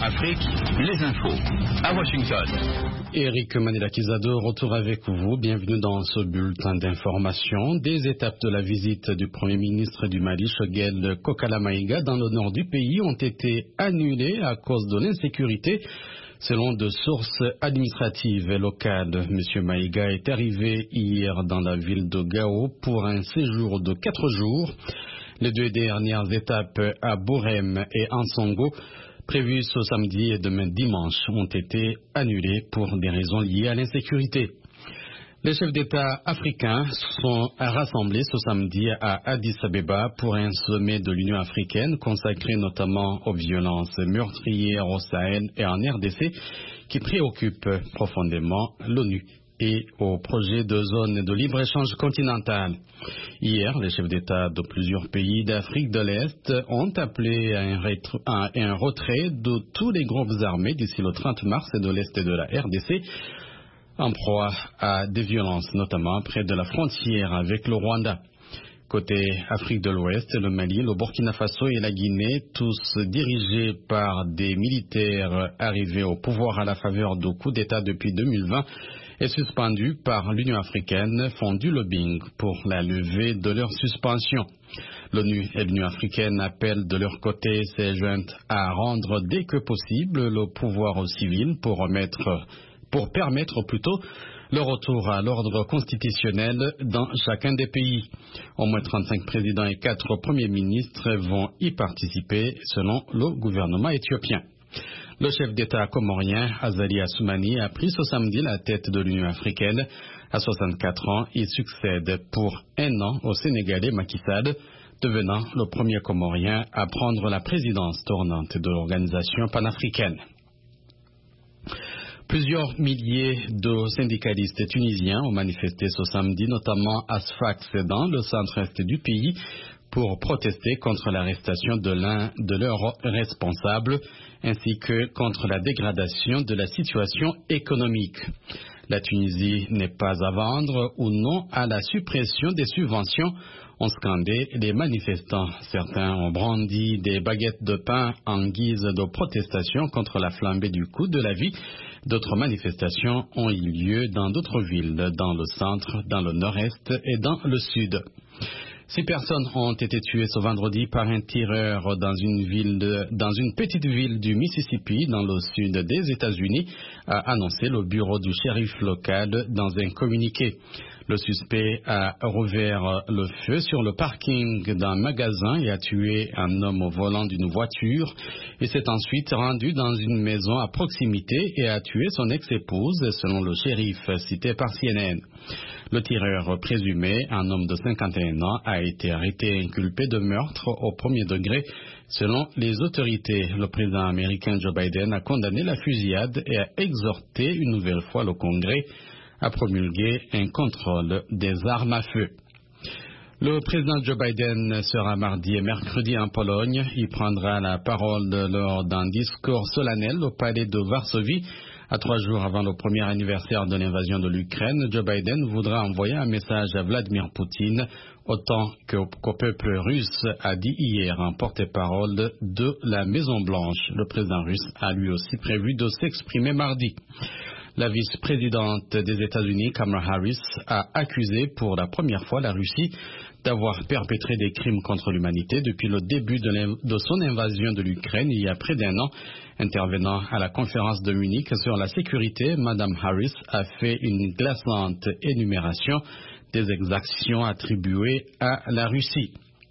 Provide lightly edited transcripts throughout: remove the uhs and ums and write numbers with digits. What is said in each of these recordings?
Afrique, les infos à Washington. Eric Manilakizado, retour avec vous. Bienvenue dans ce bulletin d'information. Des étapes de la visite du Premier ministre du Mali, Choguel Kokala Maïga, dans le nord du pays ont été annulées à cause de l'insécurité. Selon de sources administratives et locales, M. Maïga est arrivé hier dans la ville de Gao pour un séjour de 4 jours. Les deux dernières étapes à Bourem et Ansongo, prévues ce samedi et demain dimanche, ont été annulées pour des raisons liées à l'insécurité. Les chefs d'État africains sont rassemblés ce samedi à Addis Abeba pour un sommet de l'Union africaine consacré notamment aux violences meurtrières au Sahel et en RDC qui préoccupent profondément l'ONU et au projet de zone de libre-échange continentale. Hier, les chefs d'État de plusieurs pays d'Afrique de l'Est ont appelé à un retrait de tous les groupes armés d'ici le 30 mars et de l'Est de la RDC, en proie à des violences, notamment près de la frontière avec le Rwanda. Côté Afrique de l'Ouest, le Mali, le Burkina Faso et la Guinée, tous dirigés par des militaires arrivés au pouvoir à la faveur de coups d'État depuis 2020 et suspendus par l'Union africaine, font du lobbying pour la levée de leur suspension. L'ONU et l'Union africaine appellent de leur côté ces juntes à rendre dès que possible le pouvoir aux civils pour permettre plutôt le retour à l'ordre constitutionnel dans chacun des pays. Au moins 35 présidents et 4 premiers ministres vont y participer selon le gouvernement éthiopien. Le chef d'État comorien, Azali Assoumani, a pris ce samedi la tête de l'Union africaine. À 64 ans, il succède pour un an au Sénégalais Macky Sall, devenant le premier comorien à prendre la présidence tournante de l'organisation panafricaine. Plusieurs milliers de syndicalistes tunisiens ont manifesté ce samedi, notamment à Sfax, dans le centre-est du pays, pour protester contre l'arrestation de l'un de leurs responsables, ainsi que contre la dégradation de la situation économique. La Tunisie n'est pas à vendre ou non à la suppression des subventions, ont scandé les manifestants. Certains ont brandi des baguettes de pain en guise de protestation contre la flambée du coût de la vie. D'autres manifestations ont eu lieu dans d'autres villes, dans le centre, dans le nord-est et dans le sud. 6 personnes ont été tuées ce vendredi par un tireur dans une petite ville du Mississippi, dans le sud des États-Unis, a annoncé le bureau du shérif local dans un communiqué. Le suspect a rouvert le feu sur le parking d'un magasin et a tué un homme au volant d'une voiture. Il s'est ensuite rendu dans une maison à proximité et a tué son ex-épouse, selon le shérif cité par CNN. Le tireur présumé, un homme de 51 ans, a été arrêté et inculpé de meurtre au premier degré. Selon les autorités, le président américain Joe Biden a condamné la fusillade et a exhorté une nouvelle fois le Congrès à promulguer un contrôle des armes à feu. Le président Joe Biden sera mardi et mercredi en Pologne. Il prendra la parole lors d'un discours solennel au palais de Varsovie. À 3 jours avant le premier anniversaire de l'invasion de l'Ukraine, Joe Biden voudra envoyer un message à Vladimir Poutine, autant qu'au peuple russe, a dit hier un porte-parole de la Maison-Blanche. Le président russe a lui aussi prévu de s'exprimer mardi. La vice-présidente des États-Unis, Kamala Harris, a accusé pour la première fois la Russie d'avoir perpétré des crimes contre l'humanité depuis le début de son invasion de l'Ukraine il y a près d'1 an. Intervenant à la conférence de Munich sur la sécurité, Mme Harris a fait une glaçante énumération des exactions attribuées à la Russie.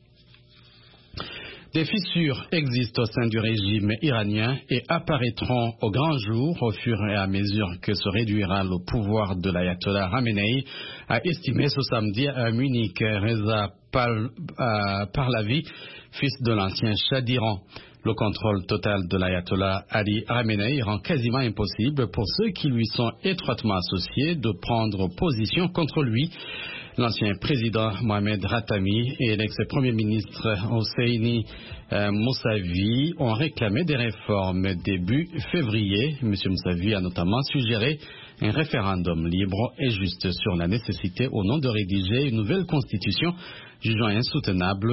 Des fissures existent au sein du régime iranien et apparaîtront au grand jour au fur et à mesure que se réduira le pouvoir de l'ayatollah Khamenei, a estimé ce samedi à Munich Reza Pahlavi, fils de l'ancien Shah d'Iran. Le contrôle total de l'ayatollah Ali Khamenei rend quasiment impossible pour ceux qui lui sont étroitement associés de prendre position contre lui. L'ancien président Mohamed Khatami et l'ex-premier ministre Hosseini Mousavi ont réclamé des réformes début février. M. Mousavi a notamment suggéré un référendum libre et juste sur la nécessité ou non de rédiger une nouvelle constitution, jugeant insoutenable